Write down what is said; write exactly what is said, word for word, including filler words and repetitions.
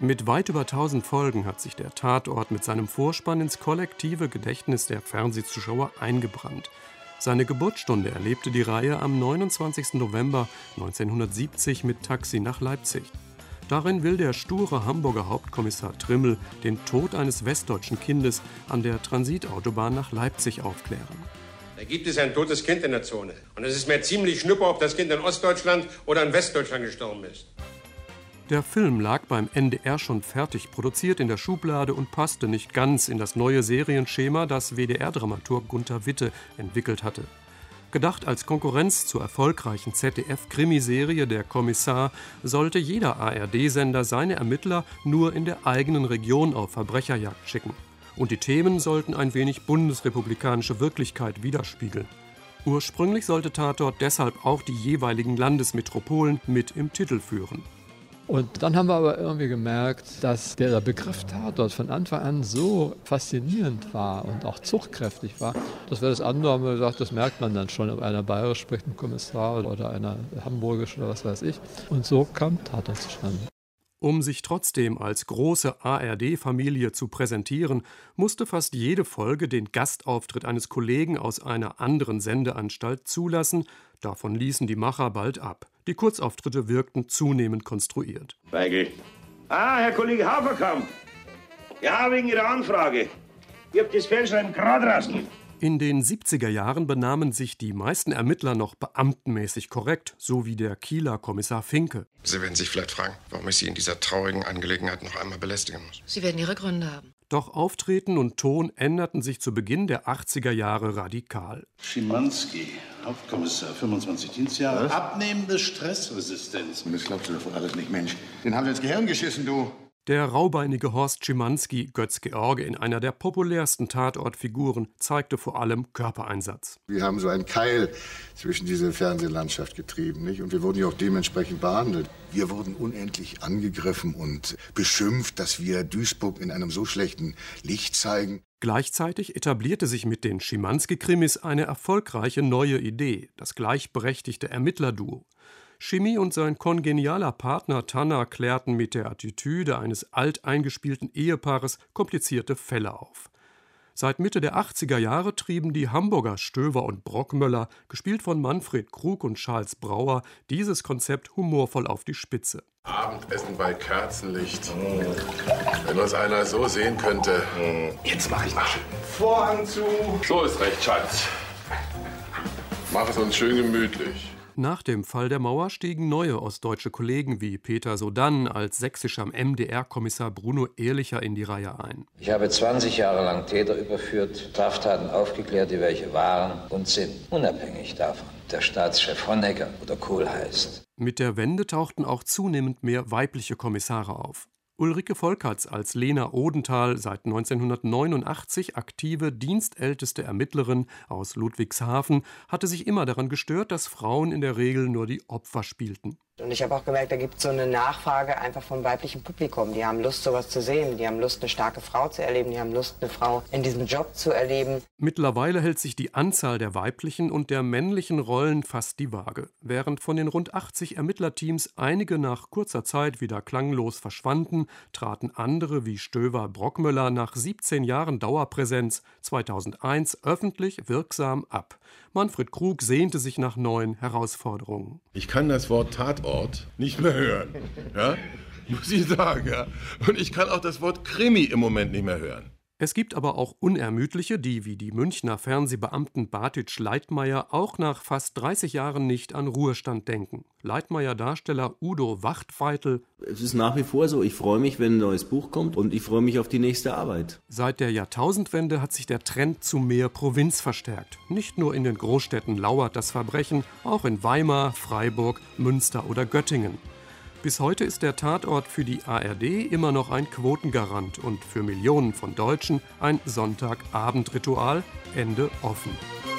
Mit weit über tausend Folgen hat sich der Tatort mit seinem Vorspann ins kollektive Gedächtnis der Fernsehzuschauer eingebrannt. Seine Geburtsstunde erlebte die Reihe am neunundzwanzigsten November neunzehnhundertsiebzig mit Taxi nach Leipzig. Darin will der sture Hamburger Hauptkommissar Trimmel den Tod eines westdeutschen Kindes an der Transitautobahn nach Leipzig aufklären. Da gibt es ein totes Kind in der Zone. Und es ist mir ziemlich schnuppe, ob das Kind in Ostdeutschland oder in Westdeutschland gestorben ist. Der Film lag beim N D R schon fertig produziert in der Schublade und passte nicht ganz in das neue Serienschema, das W D R-Dramaturg Gunter Witte entwickelt hatte. Gedacht als Konkurrenz zur erfolgreichen Z D F-Krimiserie Der Kommissar, sollte jeder A R D-Sender seine Ermittler nur in der eigenen Region auf Verbrecherjagd schicken. Und die Themen sollten ein wenig bundesrepublikanische Wirklichkeit widerspiegeln. Ursprünglich sollte Tatort deshalb auch die jeweiligen Landesmetropolen mit im Titel führen. Und dann haben wir aber irgendwie gemerkt, dass der Begriff Tatort von Anfang an so faszinierend war und auch zugkräftig war, dass wir das andere haben wir gesagt, das merkt man dann schon, ob einer bayerisch spricht, ein Kommissar oder einer hamburgisch oder was weiß ich. Und so kam Tatort zustande. Um sich trotzdem als große A R D-Familie zu präsentieren, musste fast jede Folge den Gastauftritt eines Kollegen aus einer anderen Sendeanstalt zulassen. Davon ließen die Macher bald ab. Die Kurzauftritte wirkten zunehmend konstruiert. Weigel. Ah, Herr Kollege Haferkamp. Ja, wegen Ihrer Anfrage. Ich hab das Fernschreiben gerade rausgegeben. In den siebziger Jahren benahmen sich die meisten Ermittler noch beamtenmäßig korrekt, so wie der Kieler Kommissar Finke. Sie werden sich vielleicht fragen, warum ich Sie in dieser traurigen Angelegenheit noch einmal belästigen muss. Sie werden Ihre Gründe haben. Doch Auftreten und Ton änderten sich zu Beginn der achtziger Jahre radikal. Schimanski, Hauptkommissar, fünfundzwanzig Dienstjahre. Was? Abnehmende Stressresistenz. Das glaubst du doch wohl alles nicht, Mensch. Den haben sie ins Gehirn geschissen, du. Der raubeinige Horst Schimanski, Götz George in einer der populärsten Tatortfiguren, zeigte vor allem Körpereinsatz. Wir haben so einen Keil zwischen diese Fernsehlandschaft getrieben, nicht? Und wir wurden ja auch dementsprechend behandelt. Wir wurden unendlich angegriffen und beschimpft, dass wir Duisburg in einem so schlechten Licht zeigen. Gleichzeitig etablierte sich mit den Schimanski-Krimis eine erfolgreiche neue Idee, das gleichberechtigte Ermittlerduo. Schimi und sein kongenialer Partner Tanner klärten mit der Attitüde eines alteingespielten Ehepaares komplizierte Fälle auf. Seit Mitte der achtziger Jahre trieben die Hamburger Stöver und Brockmöller, gespielt von Manfred Krug und Charles Brauer, dieses Konzept humorvoll auf die Spitze. Abendessen bei Kerzenlicht. Wenn uns einer so sehen könnte. Jetzt mach ich mal schön. Vorhang zu. So ist recht, Schatz. Mach es uns schön gemütlich. Nach dem Fall der Mauer stiegen neue ostdeutsche Kollegen wie Peter Sodann als sächsischer M D R-Kommissar Bruno Ehrlicher in die Reihe ein. Ich habe zwanzig Jahre lang Täter überführt, Straftaten aufgeklärt, die welche waren und sind, unabhängig davon, der Staatschef Honecker oder Kohl heißt. Mit der Wende tauchten auch zunehmend mehr weibliche Kommissare auf. Ulrike Volkerts als Lena Odenthal, seit neunzehnhundertneunundachtzig aktive, dienstälteste Ermittlerin aus Ludwigshafen, hatte sich immer daran gestört, dass Frauen in der Regel nur die Opfer spielten. Und ich habe auch gemerkt, da gibt es so eine Nachfrage einfach vom weiblichen Publikum. Die haben Lust, sowas zu sehen. Die haben Lust, eine starke Frau zu erleben. Die haben Lust, eine Frau in diesem Job zu erleben. Mittlerweile hält sich die Anzahl der weiblichen und der männlichen Rollen fast die Waage. Während von den rund achtzig Ermittlerteams einige nach kurzer Zeit wieder klanglos verschwanden, traten andere wie Stöver Brockmöller nach siebzehn Jahren Dauerpräsenz zweitausendeins öffentlich wirksam ab. Manfred Krug sehnte sich nach neuen Herausforderungen. Ich kann das Wort Tatort nicht mehr hören. Ja? Muss ich sagen, ja. Und ich kann auch das Wort Krimi im Moment nicht mehr hören. Es gibt aber auch Unermüdliche, die wie die Münchner Fernsehbeamten Bartitsch Leitmayr auch nach fast dreißig Jahren nicht an Ruhestand denken. Leitmayr-Darsteller Udo Wachtfeitel: Es ist nach wie vor so, ich freue mich, wenn ein neues Buch kommt und ich freue mich auf die nächste Arbeit. Seit der Jahrtausendwende hat sich der Trend zu mehr Provinz verstärkt. Nicht nur in den Großstädten lauert das Verbrechen, auch in Weimar, Freiburg, Münster oder Göttingen. Bis heute ist der Tatort für die A R D immer noch ein Quotengarant und für Millionen von Deutschen ein Sonntagabendritual, Ende offen.